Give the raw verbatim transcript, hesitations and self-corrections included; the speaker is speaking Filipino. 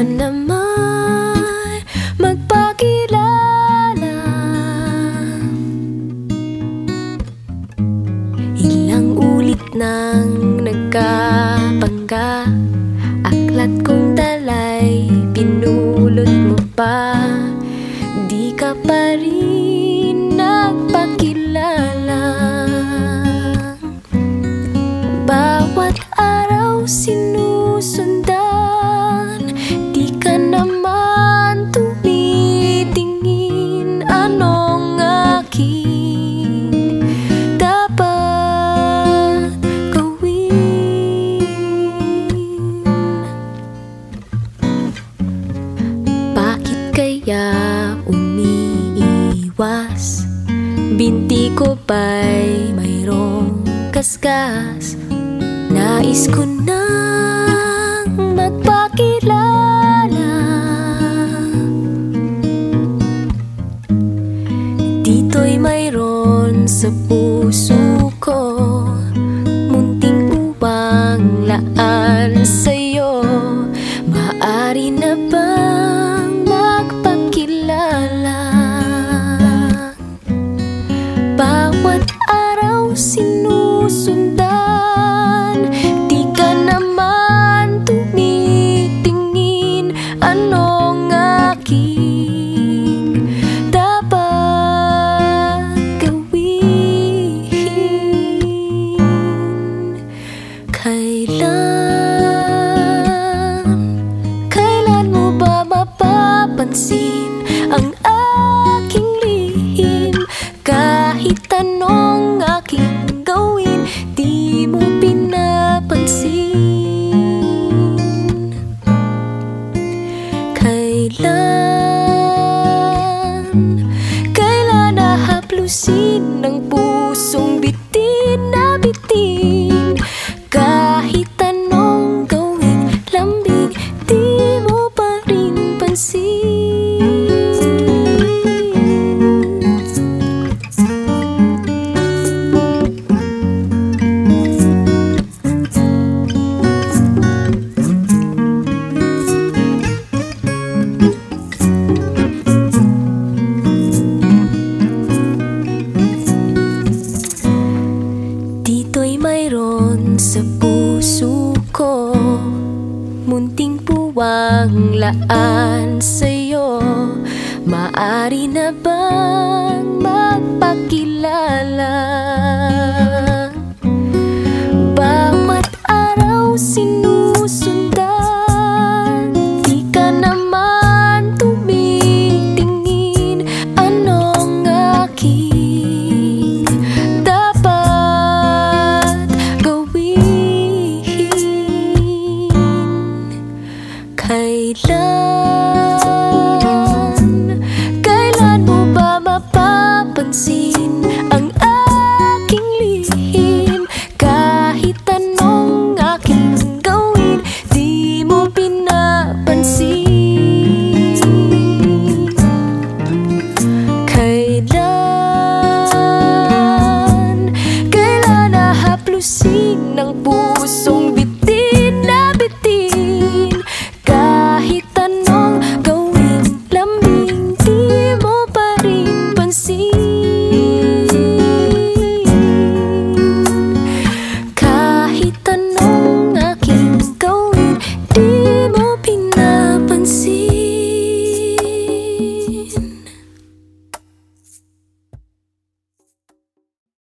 naman magpakilala. Ilang ulit nang nagkapangga, aklat kong dalay pinulot mo pa. Di ka pa rin nagpakilala. Bawat araw sinusundan, di ka naman tumitingin. Anong aking dapat gawin? Bakit kaya umiiwas? Binti ko ba'y mayroong kaskas? Nais ko nang magpakilala. Dito'y mayroon sa puso ko, munting uwang laan sa'yo. Maaari na bang magpakilala? Bawat araw sinusundan, di ka naman tumitingin. Anong aking dapat gawin? Kailan, kailan mo ba mapapansin ang aking lihim? Kahit anong aking gawin, di mo pinapansin. Kailan, kailan nahaplusin ng pusong bitin na bitin? Kahit anong gawin, lambing, di mo pa rin pansin. Dito'y mayroon sa puso ko, munting puwang laan sa'yo. Maaari na bang magpakilala? Bawat araw sinusundan, di ka naman tumitingin. Anong aking dapat gawin? Kailan